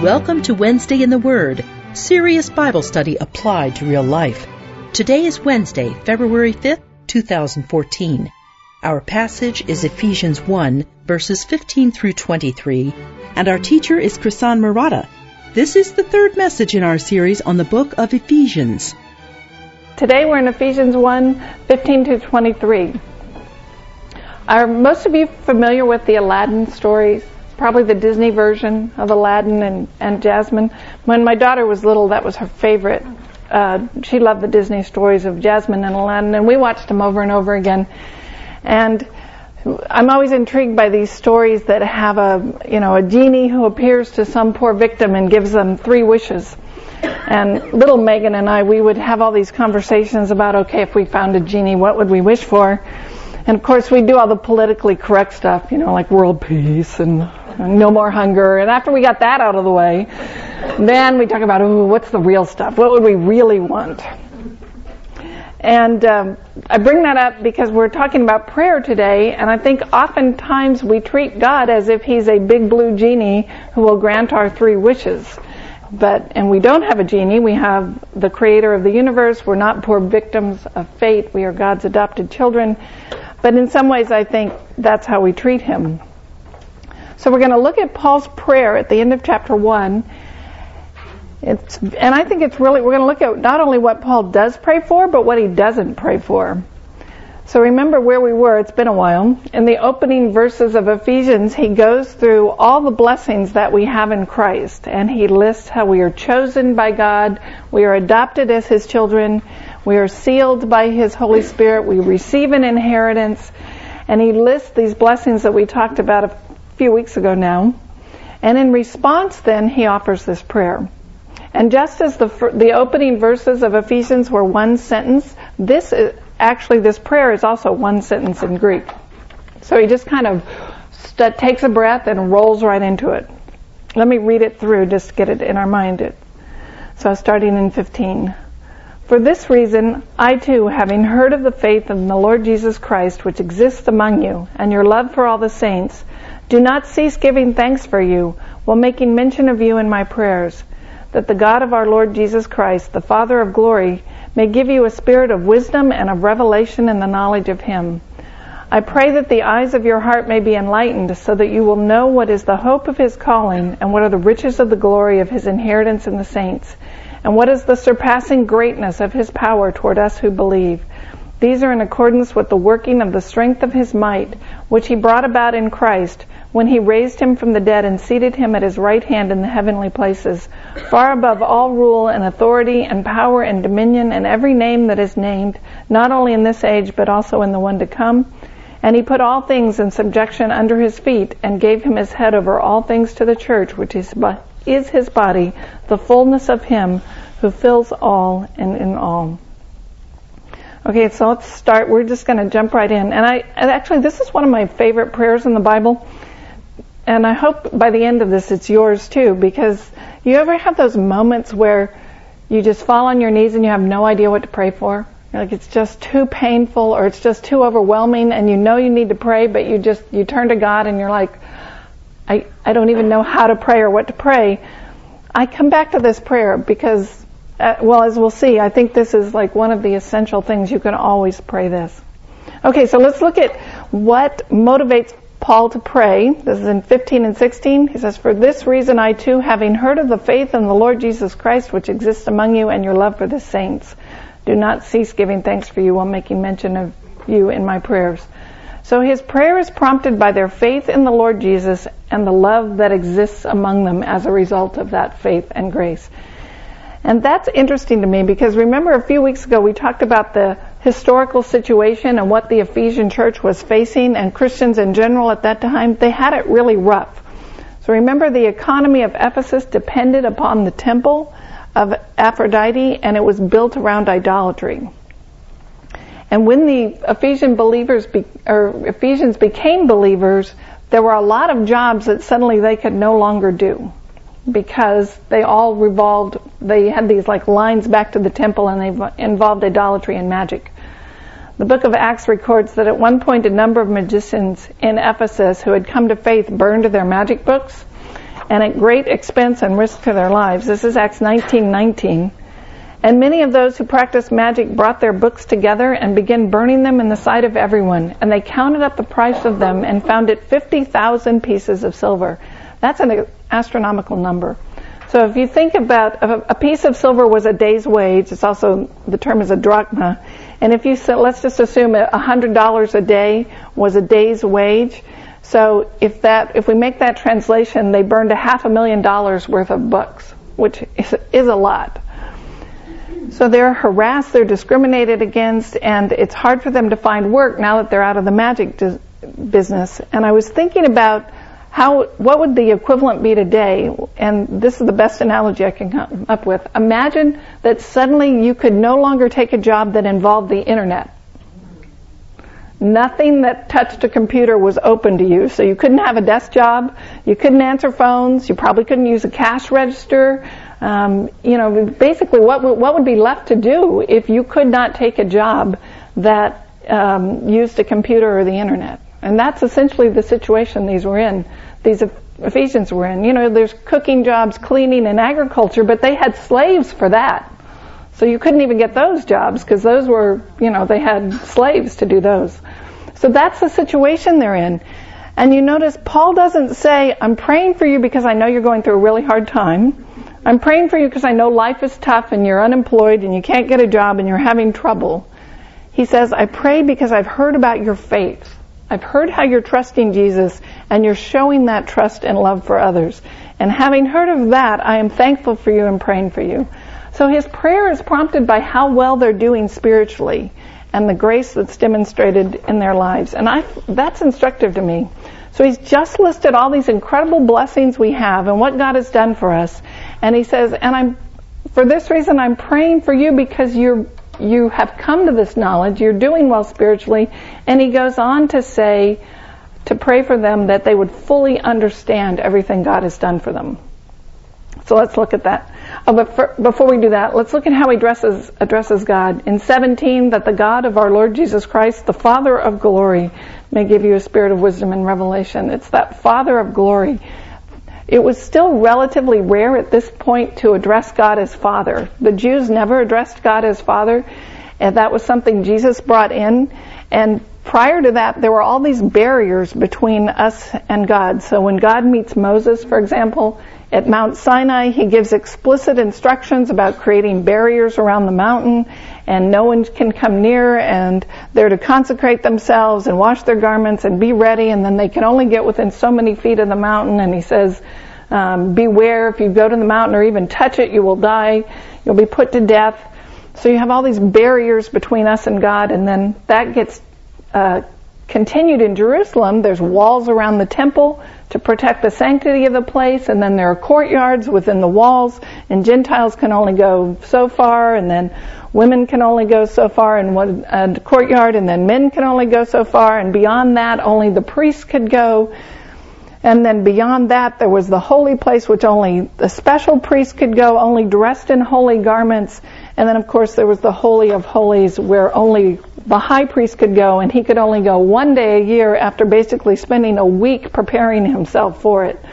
Welcome to Wednesday in the Word, serious Bible study applied to real life. Today is Wednesday, February 5th, 2014. Our passage is Ephesians 1, verses 15 through 23, and our teacher is Krisan Murata. This is the third message in our series on the book of Ephesians. Today we're in Ephesians 1, 15 to 23. Are most of you familiar with the Aladdin stories? Probably the Disney version of Aladdin and Jasmine. When my daughter was little, that was her favorite. She loved the Disney stories of Jasmine and Aladdin, and we watched them over and over again. And I'm always intrigued by these stories that have a genie who appears to some poor victim and gives them 3 wishes. And little Megan and I, we would have all these conversations about, okay, if we found a genie, what would we wish for? And of course, we do all the politically correct stuff, like world peace and no more hunger. And after we got that out of the way, then we talk about, what's the real stuff? What would we really want? And I bring that up because we're talking about prayer today, and I think oftentimes we treat God as if He's a big blue genie who will grant our 3 wishes. And we don't have a genie. We have the creator of the universe. We're not poor victims of fate. We are God's adopted children. But in some ways, I think that's how we treat Him. So we're going to look at Paul's prayer at the end of chapter 1. And I think we're going to look at not only what Paul does pray for, but what he doesn't pray for. So remember where we were. It's been a while. In the opening verses of Ephesians, he goes through all the blessings that we have in Christ. And he lists how we are chosen by God. We are adopted as His children. We are sealed by His Holy Spirit. We receive an inheritance. And he lists these blessings that we talked about a few weeks ago now. And in response, then, he offers this prayer. And just as the opening verses of Ephesians were one sentence, this prayer is also one sentence in Greek. So he just kind of takes a breath and rolls right into it. Let me read it through just to get it in our mind. So starting in 15. For this reason, I too, having heard of the faith in the Lord Jesus Christ which exists among you, and your love for all the saints, do not cease giving thanks for you, while making mention of you in my prayers, that the God of our Lord Jesus Christ, the Father of glory, may give you a spirit of wisdom and of revelation in the knowledge of Him. I pray that the eyes of your heart may be enlightened, so that you will know what is the hope of His calling, and what are the riches of the glory of His inheritance in the saints, and what is the surpassing greatness of His power toward us who believe. These are in accordance with the working of the strength of His might, which He brought about in Christ, when He raised Him from the dead and seated Him at His right hand in the heavenly places, far above all rule and authority and power and dominion and every name that is named, not only in this age but also in the one to come. And He put all things in subjection under His feet and gave Him His head over all things to the church, which is His body, the fullness of Him who fills all and in all. Okay, so let's start. We're just going to jump right in. And actually, this is one of my favorite prayers in the Bible. And I hope by the end of this it's yours too, because you ever have those moments where you just fall on your knees and you have no idea what to pray for? Like it's just too painful or it's just too overwhelming and you know you need to pray, but you turn to God and you're like, I don't even know how to pray or what to pray. I come back to this prayer because, as we'll see, I think this is like one of the essential things. You can always pray this. Okay, so let's look at what motivates Paul to pray. This is in 15 and 16. He says, for this reason I too, having heard of the faith in the Lord Jesus Christ which exists among you and your love for the saints, do not cease giving thanks for you while making mention of you in my prayers. So his prayer is prompted by their faith in the Lord Jesus and the love that exists among them as a result of that faith and grace. And that's interesting to me because remember a few weeks ago we talked about the historical situation and what the Ephesian church was facing, and Christians in general at that time, they had it really rough. So remember the economy of Ephesus depended upon the temple of Aphrodite, and it was built around idolatry. And when the Ephesians became believers, there were a lot of jobs that suddenly they could no longer do, because they had these like lines back to the temple, and they involved idolatry and magic. The book of Acts records that at one point a number of magicians in Ephesus who had come to faith burned their magic books, and at great expense and risk to their lives. This is Acts 19:19. And many of those who practiced magic brought their books together and began burning them in the sight of everyone. And they counted up the price of them and found it 50,000 pieces of silver. That's an astronomical number. So if you think about a piece of silver was a day's wage, it's also, the term is a drachma. And if you said, let's just assume $100 a day was a day's wage. So if we make that translation, they burned $500,000 worth of books, which is a lot. So they're harassed, they're discriminated against, and it's hard for them to find work now that they're out of the magic business. And I was thinking about what would the equivalent be today? And this is the best analogy I can come up with. Imagine that suddenly you could no longer take a job that involved the internet. Nothing that touched a computer was open to you. So you couldn't have a desk job, you couldn't answer phones, you probably couldn't use a cash register. Basically what would be left to do if you could not take a job that used a computer or the internet? And that's essentially the situation these Ephesians were in. There's cooking jobs, cleaning, and agriculture, but they had slaves for that. So you couldn't even get those jobs because those were, they had slaves to do those. So that's the situation they're in. And you notice Paul doesn't say, I'm praying for you because I know you're going through a really hard time. I'm praying for you because I know life is tough and you're unemployed and you can't get a job and you're having trouble. He says, I pray because I've heard about your faith. I've heard how you're trusting Jesus and you're showing that trust and love for others. And having heard of that, I am thankful for you and praying for you. So his prayer is prompted by how well they're doing spiritually and the grace that's demonstrated in their lives. And that's instructive to me. So he's just listed all these incredible blessings we have and what God has done for us. And he says, for this reason I'm praying for you because you have come to this knowledge, you're doing well spiritually. And he goes on to say, to pray for them that they would fully understand everything God has done for them. So let's look at that. But before we do that, let's look at how he addresses God. In 17, that the God of our Lord Jesus Christ, the Father of glory, may give you a spirit of wisdom and revelation. It's that Father of glory. It was still relatively rare at this point to address God as Father. The Jews never addressed God as Father, and that was something Jesus brought in. And prior to that, there were all these barriers between us and God. So when God meets Moses, for example, at Mount Sinai, he gives explicit instructions about creating barriers around the mountain, and no one can come near, and they're to consecrate themselves and wash their garments and be ready, and then they can only get within so many feet of the mountain. And he says, beware, if you go to the mountain or even touch it, you will die. You'll be put to death. So you have all these barriers between us and God, and then that gets continued in Jerusalem. There's walls around the temple to protect the sanctity of the place, and then there are courtyards within the walls, and Gentiles can only go so far, and then women can only go so far in one courtyard, and then men can only go so far, and beyond that only the priests could go. And then beyond that there was the holy place, which only the special priest could go, only dressed in holy garments. And then of course there was the Holy of Holies, where only the high priest could go, and he could only go one day a year after basically spending a week preparing himself for it.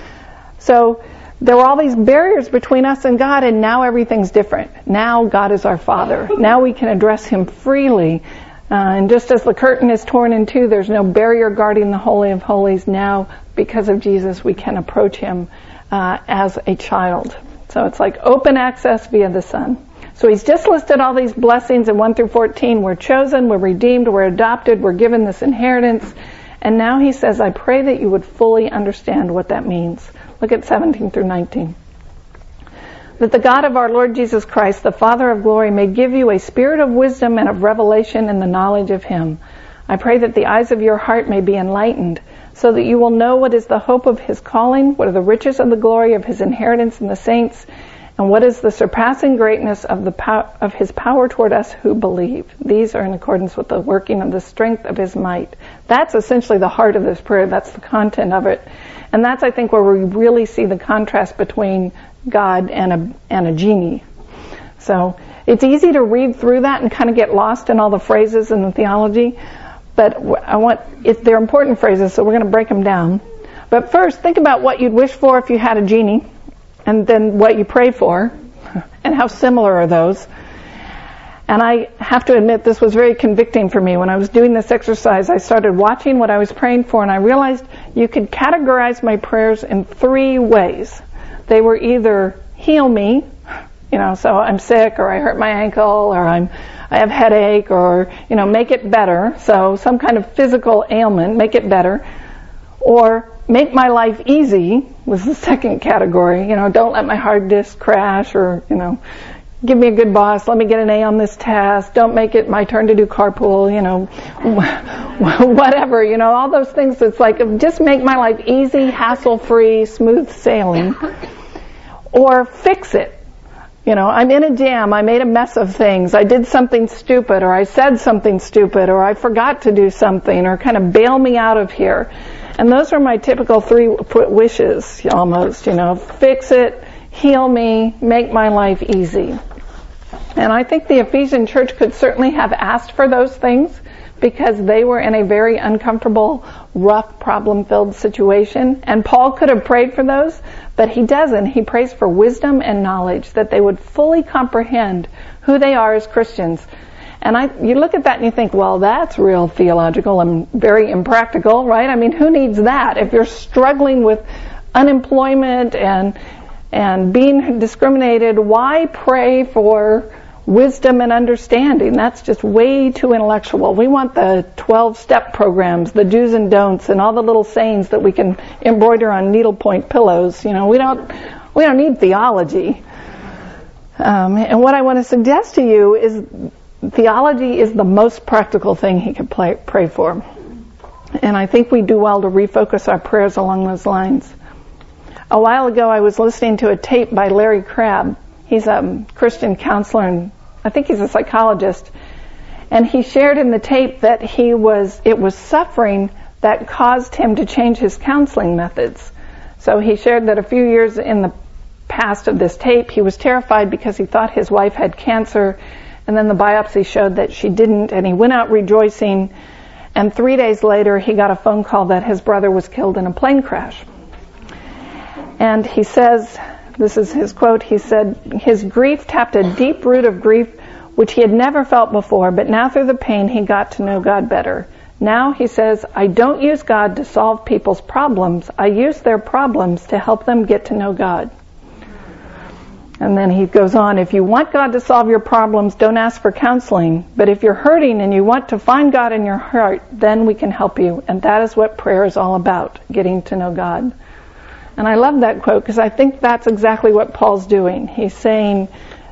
So there were all these barriers between us and God, and now everything's different. Now God is our Father. Now we can address him freely. And just as the curtain is torn in two, there's no barrier guarding the Holy of Holies. Now, because of Jesus, we can approach him as a child. So it's like open access via the Son. So he's just listed all these blessings in 1 through 14. We're chosen, we're redeemed, we're adopted, we're given this inheritance. And now he says, I pray that you would fully understand what that means. Look at 17 through 19. That the God of our Lord Jesus Christ, the Father of glory, may give you a spirit of wisdom and of revelation in the knowledge of him. I pray that the eyes of your heart may be enlightened, so that you will know what is the hope of his calling, what are the riches of the glory of his inheritance in the saints, and what is the surpassing greatness of his power toward us who believe. These are in accordance with the working of the strength of his might. That's essentially the heart of this prayer. That's the content of it. And that's, I think, where we really see the contrast between God and a genie. So it's easy to read through that and kind of get lost in all the phrases in the theology, but they're important phrases, so we're going to break them down. But first, think about what you'd wish for if you had a genie, and then what you pray for, and how similar are those. And I have to admit, this was very convicting for me. When I was doing this exercise, I started watching what I was praying for, and I realized you could categorize my prayers in 3 ways. They were either heal me, so I'm sick, or I hurt my ankle, or I have headache, or, make it better. So some kind of physical ailment, make it better. Or make my life easy was the second category. Don't let my hard disk crash, or, give me a good boss, let me get an A on this test, don't make it my turn to do carpool, whatever, all those things. It's like, just make my life easy, hassle-free, smooth sailing. Or fix it. I'm in a jam, I made a mess of things, I did something stupid, or I said something stupid, or I forgot to do something, or kind of bail me out of here. And those are my typical 3 wishes, almost, fix it, heal me, make my life easy. And I think the Ephesian church could certainly have asked for those things, because they were in a very uncomfortable, rough, problem-filled situation. And Paul could have prayed for those, but he doesn't. He prays for wisdom and knowledge, that they would fully comprehend who they are as Christians. And you look at that and you think, well, that's real theological and very impractical, right? I mean, who needs that? If you're struggling with unemployment and being discriminated, why pray for wisdom and understanding? That's just way too intellectual. We want the 12-step programs, the do's and don'ts, and all the little sayings that we can embroider on needlepoint pillows. We don't need theology. And what I want to suggest to you is theology is the most practical thing he could pray for. And I think we do well to refocus our prayers along those lines. A while ago, I was listening to a tape by Larry Crabb. He's a Christian counselor, and I think he's a psychologist. And he shared in the tape that it was suffering that caused him to change his counseling methods. So he shared that a few years in the past of this tape, he was terrified because he thought his wife had cancer, and then the biopsy showed that she didn't, and he went out rejoicing, and 3 days later he got a phone call that his brother was killed in a plane crash. And he says, this is his quote, he said, his grief tapped a deep root of grief which he had never felt before, but now through the pain he got to know God better. Now, he says, I don't use God to solve people's problems. I use their problems to help them get to know God. And then he goes on, if you want God to solve your problems, don't ask for counseling. But if you're hurting and you want to find God in your heart, then we can help you. And that is what prayer is all about, getting to know God. And I love that quote because I think that's exactly what Paul's doing. He's saying,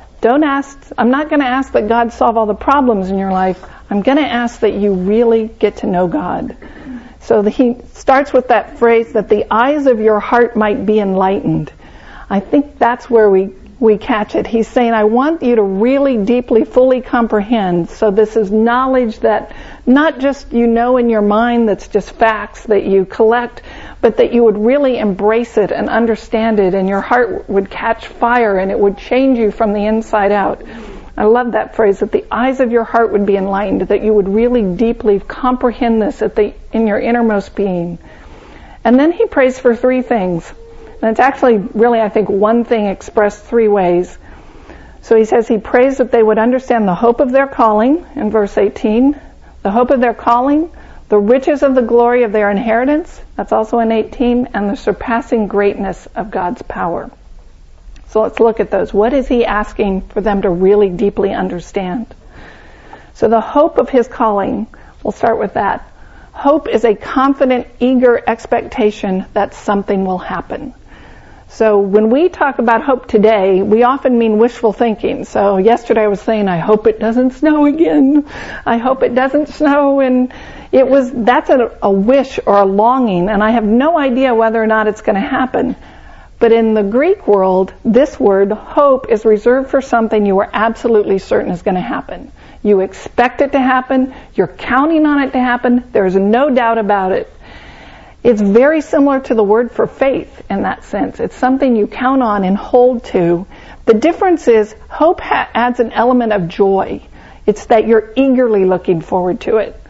I'm not going to ask that God solve all the problems in your life. I'm going to ask that you really get to know God. So he starts with that phrase that the eyes of your heart might be enlightened. I think that's where we catch it. He's saying, I want you to really deeply, fully comprehend. So this is knowledge that not just in your mind that's just facts that you collect, but that you would really embrace it and understand it, and your heart would catch fire and it would change you from the inside out. I love that phrase, that the eyes of your heart would be enlightened, that you would really deeply comprehend this in your innermost being. And then he prays for 3 things. And it's actually really, I think, one thing expressed 3 ways. So he says he prays that they would understand the hope of their calling, in verse 18, the hope of their calling, the riches of the glory of their inheritance, that's also in 18, and the surpassing greatness of God's power. So let's look at those. What is he asking for them to really deeply understand? So the hope of his calling, we'll start with that. Hope is a confident, eager expectation that something will happen. So when we talk about hope today, we often mean wishful thinking. So yesterday I was saying, I hope it doesn't snow again. I hope it doesn't snow. And that's a wish or a longing, and I have no idea whether or not it's going to happen. But in the Greek world, this word, hope, is reserved for something you are absolutely certain is going to happen. You expect it to happen. You're counting on it to happen. There's no doubt about it. It's very similar to the word for faith in that sense. It's something you count on and hold to. The difference is hope adds an element of joy. It's that you're eagerly looking forward to it.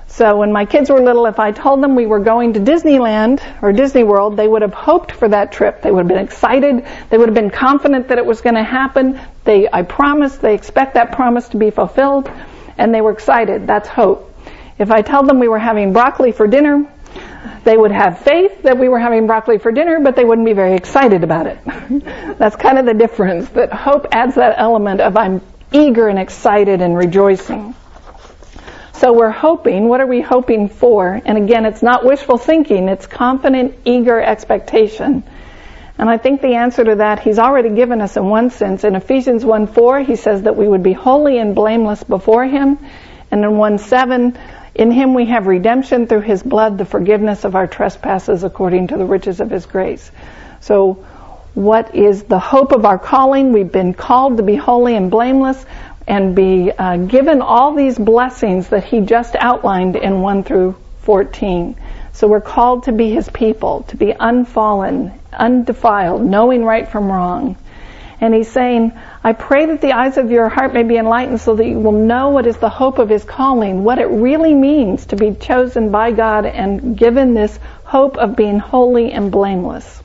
So when my kids were little, if I told them we were going to Disneyland or Disney World, they would have hoped for that trip. They would have been excited. They would have been confident that it was going to happen. I promised, they expect that promise to be fulfilled, and they were excited. That's hope. If I told them we were having broccoli for dinner, they would have faith that we were having broccoli for dinner, but they wouldn't be very excited about it. That's kind of the difference, that hope adds that element of I'm eager and excited and rejoicing. So we're hoping. What are we hoping for? And again, it's not wishful thinking. It's confident, eager expectation. And I think the answer to that, he's already given us in one sense. In Ephesians 1:4, he says that we would be holy and blameless before him. And in 1:7, in him we have redemption through his blood, the forgiveness of our trespasses according to the riches of his grace. So what is the hope of our calling? We've been called to be holy and blameless and be given all these blessings that he just outlined in 1 through 14. So we're called to be his people, to be unfallen, undefiled, knowing right from wrong. And he's saying, I pray that the eyes of your heart may be enlightened so that you will know what is the hope of his calling, what it really means to be chosen by God and given this hope of being holy and blameless.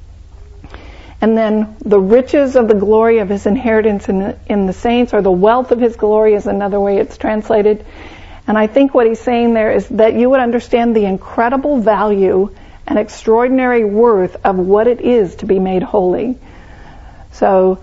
And then the riches of the glory of his inheritance in the saints, or the wealth of his glory is another way it's translated. And I think what he's saying there is that you would understand the incredible value and extraordinary worth of what it is to be made holy. So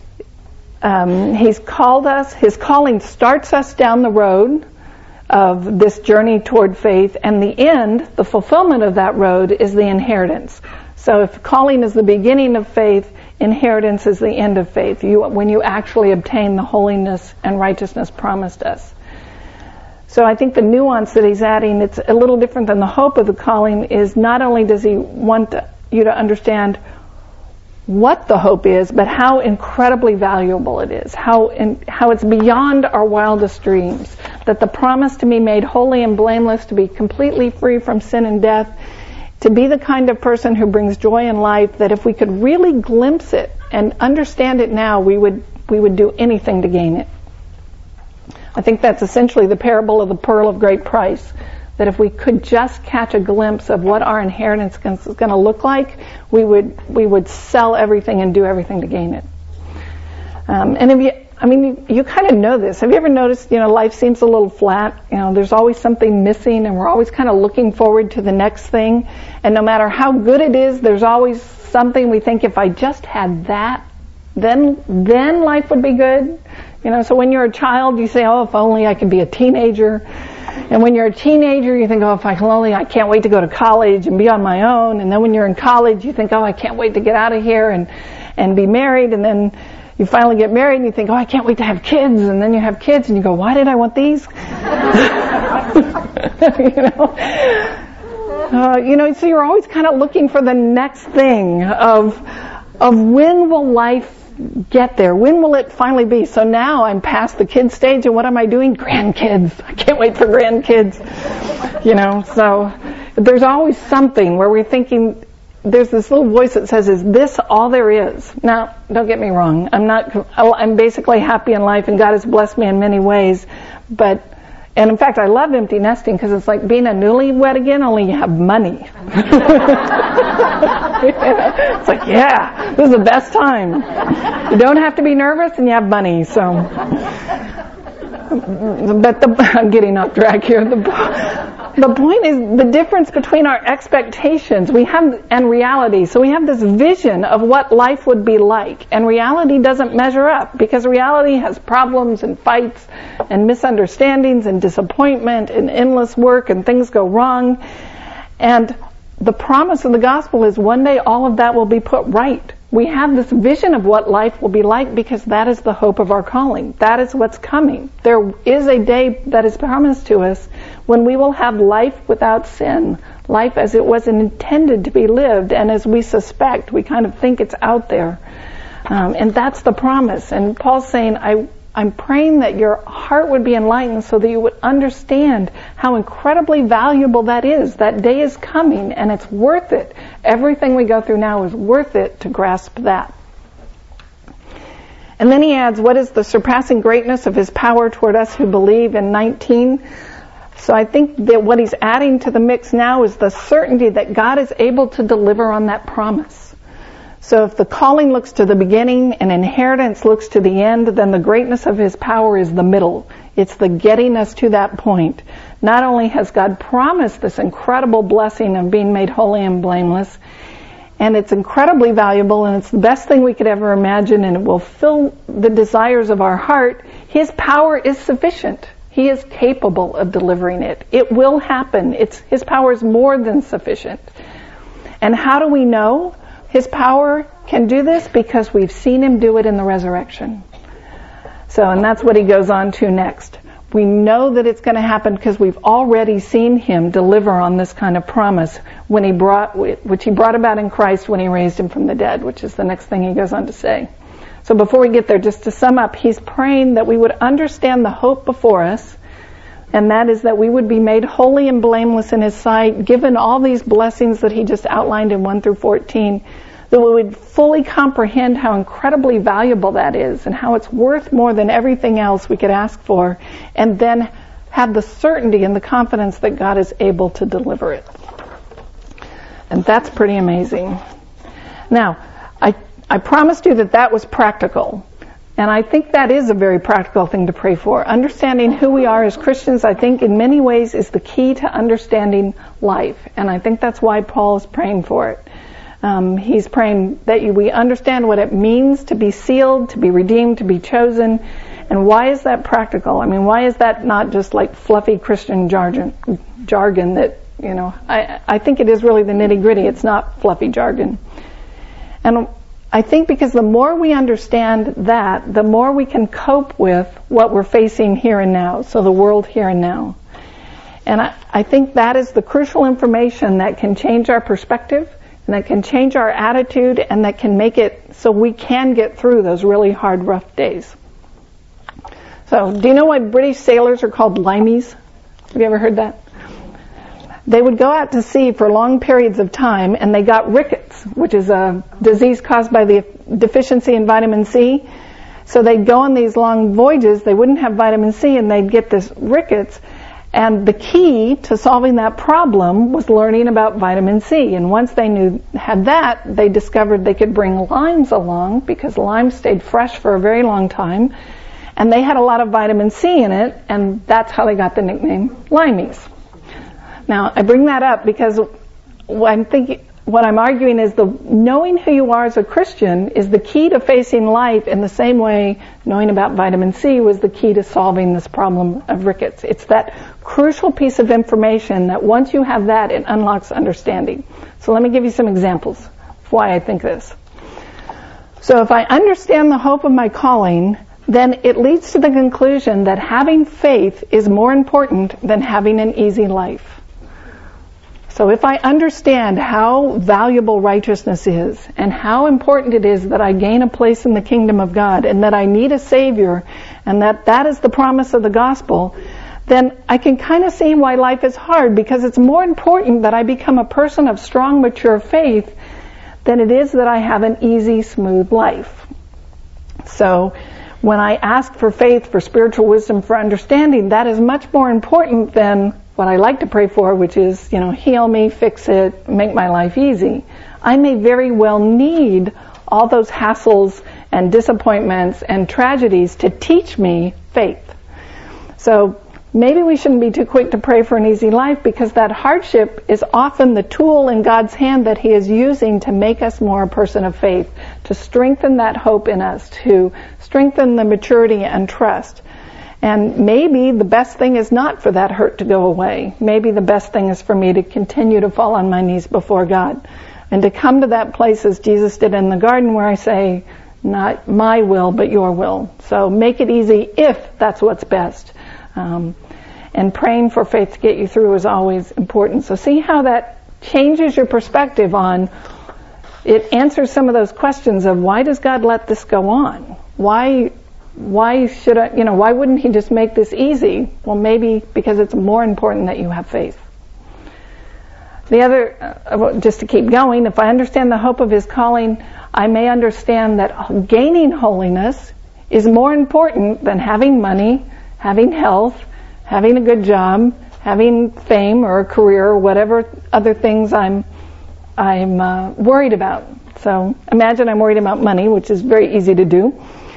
he's called us, his calling starts us down the road of this journey toward faith, and the end, the fulfillment of that road, is the inheritance. So if calling is the beginning of faith, inheritance is the end of faith, when you actually obtain the holiness and righteousness promised us. So I think the nuance that he's adding, it's a little different than the hope of the calling, is not only does he want you to understand what the hope is, but how incredibly valuable it is, how it's beyond our wildest dreams, that the promise to be made holy and blameless, to be completely free from sin and death, to be the kind of person who brings joy in life, that if we could really glimpse it and understand it now, we would do anything to gain it. I think that's essentially the parable of the pearl of great price, that if we could just catch a glimpse of what our inheritance is going to look like, we would sell everything and do everything to gain it. And if you kind of know this. Have you ever noticed, life seems a little flat? There's always something missing, and we're always kind of looking forward to the next thing. And no matter how good it is, there's always something we think, if I just had that, then life would be good. So when you're a child, you say, oh, if only I could be a teenager. And when you're a teenager, you think, oh, if I can only, I can't wait to go to college and be on my own. And then when you're in college, you think, oh, I can't wait to get out of here and be married. And then you finally get married and you think, oh, I can't wait to have kids. And then you have kids and you go, why did I want these? So you're always kind of looking for the next thing of when will life get there? When will it finally be? So now I'm past the kid stage, and what am I doing? Grandkids. I can't wait for grandkids. So there's always something where we're thinking, there's this little voice that says, is this all there is? Now, don't get me wrong. I'm basically happy in life, and God has blessed me in many ways. And in fact, I love empty nesting because it's like being a newlywed again, only you have money. It's like, yeah, this is the best time. You don't have to be nervous and you have money, so. I'm getting off track here. The point is the difference between our expectations and reality. So we have this vision of what life would be like, and reality doesn't measure up, because reality has problems and fights and misunderstandings and disappointment and endless work, and things go wrong. And the promise of the gospel is one day all of that will be put right. We have this vision of what life will be like because that is the hope of our calling. That is what's coming. There is a day that is promised to us when we will have life without sin, life as it was intended to be lived, and as we suspect, we kind of think it's out there. And that's the promise. And Paul's saying, I'm praying that your heart would be enlightened so that you would understand how incredibly valuable that is. That day is coming, and it's worth it. Everything we go through now is worth it to grasp that. And then he adds, what is the surpassing greatness of his power toward us who believe in 19? So I think that what he's adding to the mix now is the certainty that God is able to deliver on that promise. So if the calling looks to the beginning and inheritance looks to the end, then the greatness of his power is the middle. It's the getting us to that point. Not only has God promised this incredible blessing of being made holy and blameless, and it's incredibly valuable, and it's the best thing we could ever imagine, and it will fill the desires of our heart, his power is sufficient. He is capable of delivering it. It will happen. His power is more than sufficient. And how do we know his power can do this? Because we've seen him do it in the resurrection. And that's what he goes on to next. We know that it's going to happen because we've already seen him deliver on this kind of promise which he brought about in Christ when he raised him from the dead, which is the next thing he goes on to say. So before we get there, just to sum up, he's praying that we would understand the hope before us, and that is that we would be made holy and blameless in his sight, given all these blessings that he just outlined in 1 through 14, that we would fully comprehend how incredibly valuable that is and how it's worth more than everything else we could ask for, and then have the certainty and the confidence that God is able to deliver it. And that's pretty amazing. Now, I promised you that was practical. And I think that is a very practical thing to pray for. Understanding who we are as Christians, I think, in many ways is the key to understanding life. And I think that's why Paul is praying for it. He's praying that we understand what it means to be sealed, to be redeemed, to be chosen. And why is that practical? I mean, why is that not just like fluffy Christian jargon that, I think it is really the nitty-gritty. It's not fluffy jargon. And I think because the more we understand that, the more we can cope with what we're facing here and now, so the world here and now. And I think that is the crucial information that can change our perspective, and that can change our attitude, and that can make it so we can get through those really hard, rough days. So, do you know why British sailors are called limeys? Have you ever heard that? They would go out to sea for long periods of time, and they got rickets, which is a disease caused by the deficiency in vitamin C. So they'd go on these long voyages, they wouldn't have vitamin C, and they'd get this rickets. And the key to solving that problem was learning about vitamin C. And once they had that, they discovered they could bring limes along, because limes stayed fresh for a very long time. And they had a lot of vitamin C in it, and that's how they got the nickname limeys. Now, I bring that up because what I'm arguing is knowing who you are as a Christian is the key to facing life in the same way knowing about vitamin C was the key to solving this problem of rickets. It's that crucial piece of information that once you have that, it unlocks understanding. So let me give you some examples of why I think this. So if I understand the hope of my calling, then it leads to the conclusion that having faith is more important than having an easy life. So if I understand how valuable righteousness is and how important it is that I gain a place in the kingdom of God and that I need a Savior and that is the promise of the gospel, then I can kind of see why life is hard, because it's more important that I become a person of strong, mature faith than it is that I have an easy, smooth life. So when I ask for faith, for spiritual wisdom, for understanding, that is much more important than what I like to pray for, which is, heal me, fix it, make my life easy. I may very well need all those hassles and disappointments and tragedies to teach me faith. So maybe we shouldn't be too quick to pray for an easy life, because that hardship is often the tool in God's hand that He is using to make us more a person of faith, to strengthen that hope in us, to strengthen the maturity and trust. And maybe the best thing is not for that hurt to go away. Maybe the best thing is for me to continue to fall on my knees before God and to come to that place as Jesus did in the garden, where I say, not my will, but your will. So make it easy if that's what's best. And praying for faith to get you through is always important. So see how that changes your perspective on, it answers some of those questions of why does God let this go on? Why should why wouldn't He just make this easy? Well, maybe because it's more important that you have faith. The other, just to keep going, if I understand the hope of His calling, I may understand that gaining holiness is more important than having money, having health, having a good job, having fame or a career or whatever other things I'm worried about. So imagine I'm worried about money, which is very easy to do.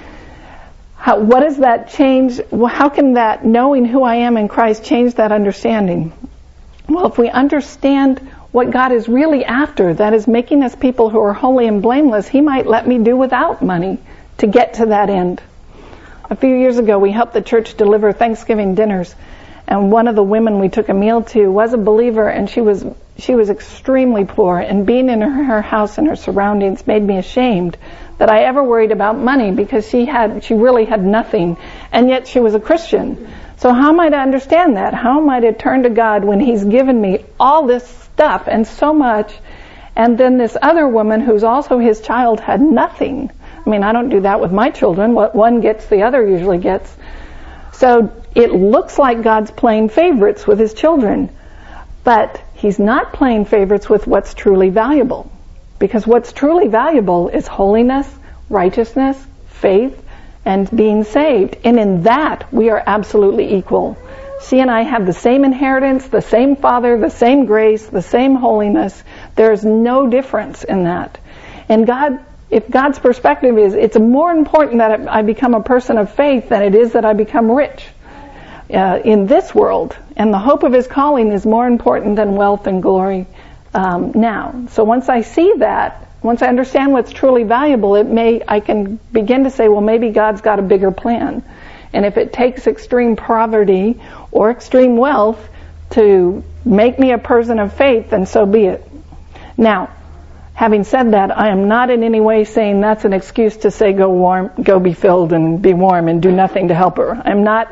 What does that change? How can that knowing who I am in Christ change that understanding? Well, if we understand what God is really after, that is making us people who are holy and blameless, He might let me do without money to get to that end. A few years ago, we helped the church deliver Thanksgiving dinners, and one of the women we took a meal to was a believer, and she was extremely poor, and being in her house and her surroundings made me ashamed that I ever worried about money, because she really had nothing, and yet she was a Christian. So how am I to understand that? How am I to turn to God when He's given me all this stuff and so much, and then this other woman who's also His child had nothing? I mean, I don't do that with my children. What one gets, the other usually gets. So it looks like God's playing favorites with His children, but He's not playing favorites with what's truly valuable. Because what's truly valuable is holiness, righteousness, faith, and being saved. And in that, we are absolutely equal. She and I have the same inheritance, the same Father, the same grace, the same holiness. There's no difference in that. And if God's perspective is, it's more important that I become a person of faith than it is that I become rich in this world. And the hope of His calling is more important than wealth and glory now. So once I see that, once I understand what's truly valuable, I can begin to say, well, maybe God's got a bigger plan. And if it takes extreme poverty or extreme wealth to make me a person of faith, then so be it. Now, having said that, I am not in any way saying that's an excuse to say go be filled and be warm and do nothing to help her.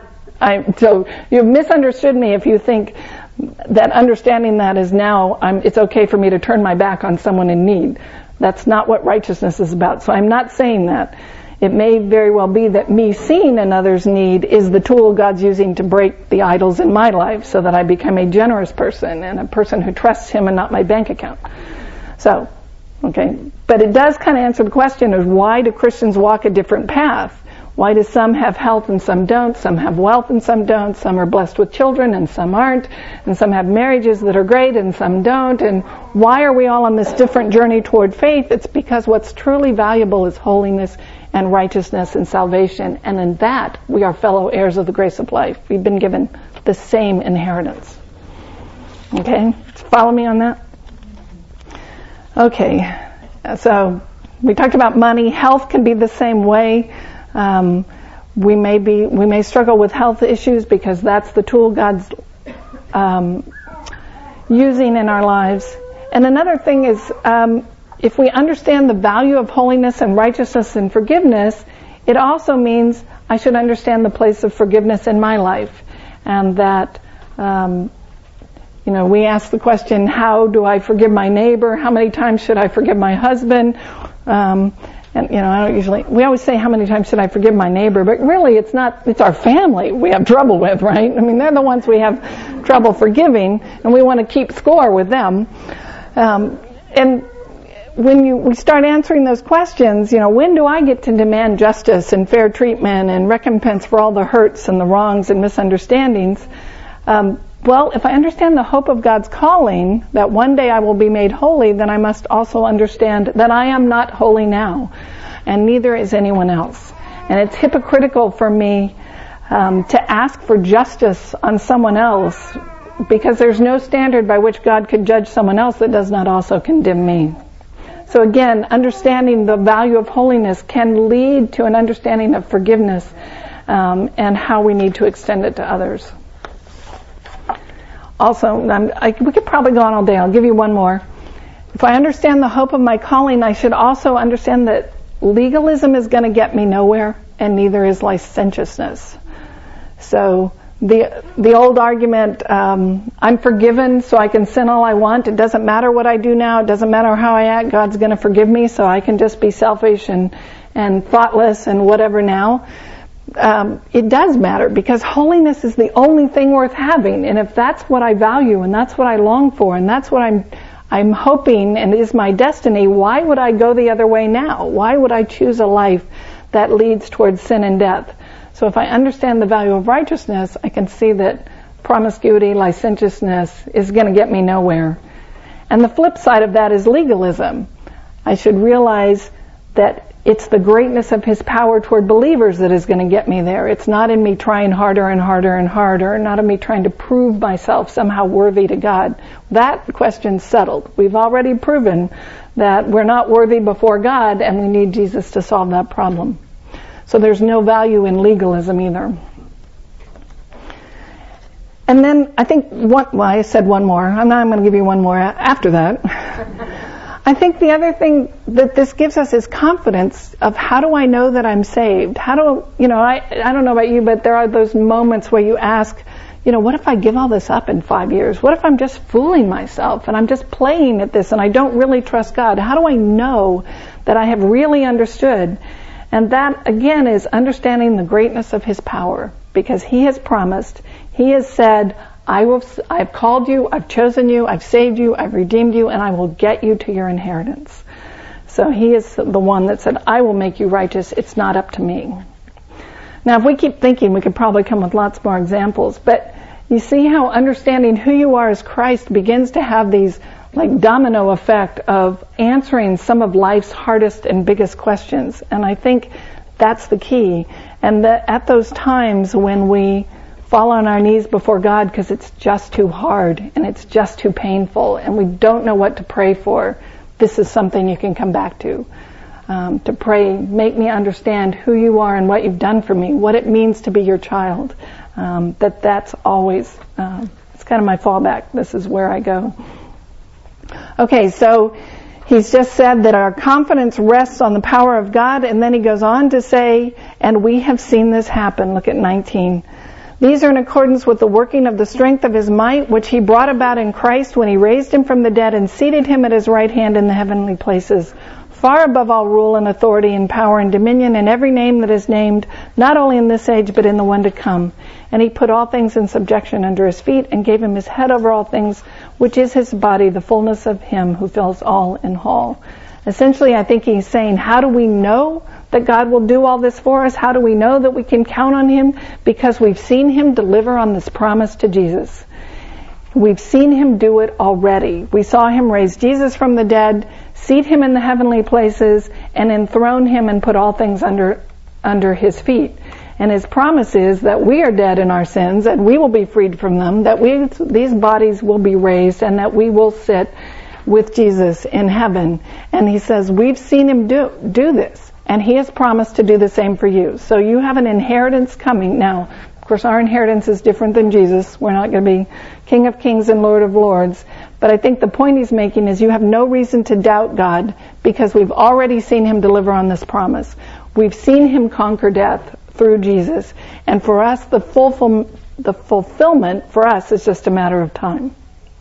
So you've misunderstood me if you think that understanding that is now it's okay for me to turn my back on someone in need. That's not what righteousness is about. So I'm not saying that. It may very well be that me seeing another's need is the tool God's using to break the idols in my life so that I become a generous person and a person who trusts Him and not my bank account. So, okay. But it does kind of answer the question of why do Christians walk a different path? Why do some have health and some don't? Some have wealth and some don't. Some are blessed with children and some aren't. And some have marriages that are great and some don't. And why are we all on this different journey toward faith? It's because what's truly valuable is holiness and righteousness and salvation. And in that, we are fellow heirs of the grace of life. We've been given the same inheritance. Okay? Follow me on that? Okay. So we talked about money. Health can be the same way. We may struggle with health issues because that's the tool God's using in our lives. And another thing is, if we understand the value of holiness and righteousness and forgiveness, it also means I should understand the place of forgiveness in my life. And that, we ask the question, how do I forgive my neighbor? How many times should I forgive my husband? We always say, how many times should I forgive my neighbor? But really, it's our family we have trouble with, right? I mean, they're the ones we have trouble forgiving, and we want to keep score with them. And when we start answering those questions, when do I get to demand justice and fair treatment and recompense for all the hurts and the wrongs and misunderstandings? Well, if I understand the hope of God's calling, that one day I will be made holy, then I must also understand that I am not holy now, and neither is anyone else. And it's hypocritical for me to ask for justice on someone else, because there's no standard by which God could judge someone else that does not also condemn me. So again, understanding the value of holiness can lead to an understanding of forgiveness and how we need to extend it to others. Also, we could probably go on all day. I'll give you one more. If I understand the hope of my calling, I should also understand that legalism is going to get me nowhere, and neither is licentiousness. So the old argument, I'm forgiven so I can sin all I want. It doesn't matter what I do now. It doesn't matter how I act. God's going to forgive me, so I can just be selfish and thoughtless and whatever now. It does matter, because holiness is the only thing worth having. And if that's what I value and that's what I long for and that's what I'm hoping and is my destiny, why would I go the other way now? Why would I choose a life that leads towards sin and death? So if I understand the value of righteousness, I can see that promiscuity, licentiousness is going to get me nowhere. And the flip side of that is legalism. I should realize that it's the greatness of His power toward believers that is going to get me there. It's not in me trying harder and harder and harder, not in me trying to prove myself somehow worthy to God. That question's settled. We've already proven that we're not worthy before God, and we need Jesus to solve that problem. So there's no value in legalism either. And then I think, I said one more. I'm going to give you one more after that. I think the other thing that this gives us is confidence of how do I know that I'm saved? I don't know about you, but there are those moments where you ask, what if I give all this up in 5 years? What if I'm just fooling myself and I'm just playing at this and I don't really trust God? How do I know that I have really understood? And that, again, is understanding the greatness of His power, because He has promised, He has said, I've called you, I've chosen you, I've saved you, I've redeemed you, and I will get you to your inheritance. So He is the one that said, I will make you righteous. It's not up to me. Now, if we keep thinking, we could probably come with lots more examples, but you see how understanding who you are as Christ begins to have these domino effect of answering some of life's hardest and biggest questions. And I think that's the key. And that at those times when we fall on our knees before God because it's just too hard and it's just too painful and we don't know what to pray for, this is something you can come back to pray, make me understand who you are and what you've done for me, what it means to be your child. That's always, it's kind of my fallback. This is where I go. Okay, so He's just said that our confidence rests on the power of God, and then He goes on to say, and we have seen this happen. Look at 19. These are in accordance with the working of the strength of His might, which He brought about in Christ when He raised Him from the dead and seated Him at His right hand in the heavenly places, far above all rule and authority and power and dominion and every name that is named, not only in this age but in the one to come. And He put all things in subjection under His feet and gave Him His head over all things, which is His body, the fullness of Him who fills all in all. Essentially, I think He's saying, how do we know that God will do all this for us? How do we know that we can count on Him? Because we've seen Him deliver on this promise to Jesus. We've seen Him do it already. We saw Him raise Jesus from the dead, seat Him in the heavenly places, and enthrone Him and put all things under His feet. And His promise is that we are dead in our sins and we will be freed from them, that these bodies will be raised, and that we will sit with Jesus in heaven. And He says, we've seen Him do this. And He has promised to do the same for you. So you have an inheritance coming. Now, of course, our inheritance is different than Jesus. We're not going to be King of Kings and Lord of Lords. But I think the point He's making is you have no reason to doubt God, because we've already seen Him deliver on this promise. We've seen Him conquer death through Jesus. And for us, the fulfillment for us is just a matter of time.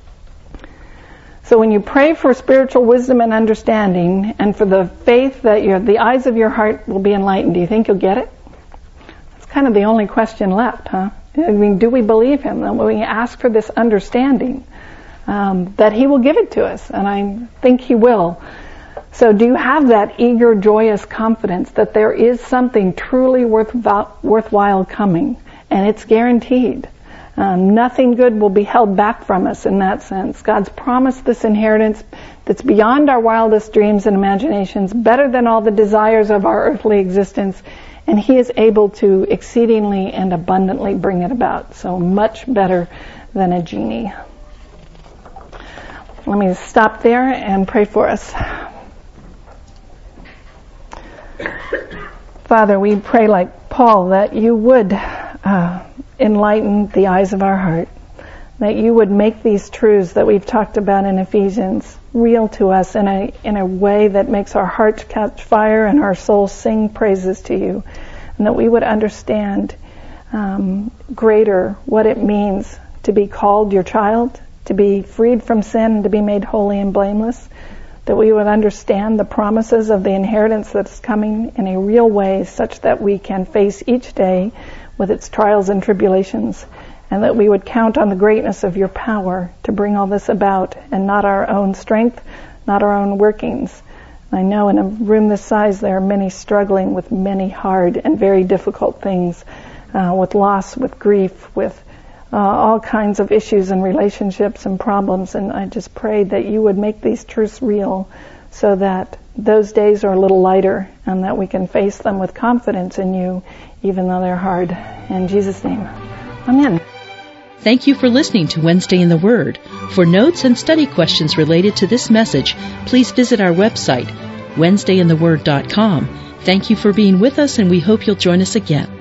So when you pray for spiritual wisdom and understanding, and for the faith that the eyes of your heart will be enlightened, do you think you'll get it? That's kind of the only question left, huh? I mean, do we believe Him? And when we ask for this understanding, that He will give it to us, and I think He will. So do you have that eager, joyous confidence that there is something truly worthwhile coming, and it's guaranteed? Nothing good will be held back from us in that sense. God's promised this inheritance that's beyond our wildest dreams and imaginations, better than all the desires of our earthly existence, and He is able to exceedingly and abundantly bring it about. So much better than a genie. Let me stop there and pray for us. Father, we pray like Paul that You would enlighten the eyes of our heart, that You would make these truths that we've talked about in Ephesians real to us in a way that makes our hearts catch fire and our souls sing praises to You, and that we would understand greater what it means to be called Your child, to be freed from sin, and to be made holy and blameless, that we would understand the promises of the inheritance that's coming in a real way, such that we can face each day with its trials and tribulations, and that we would count on the greatness of Your power to bring all this about, and not our own strength, not our own workings. I know in a room this size there are many struggling with many hard and very difficult things, with loss, with grief, with all kinds of issues and relationships and problems. And I just prayed that you would make these truths real so that those days are a little lighter and that we can face them with confidence in you, even though they're hard. In Jesus' name, amen. Thank you for listening to Wednesday in the Word. For notes and study questions related to this message, please visit our website, WednesdayInTheWord.com. Thank you for being with us, and we hope you'll join us again.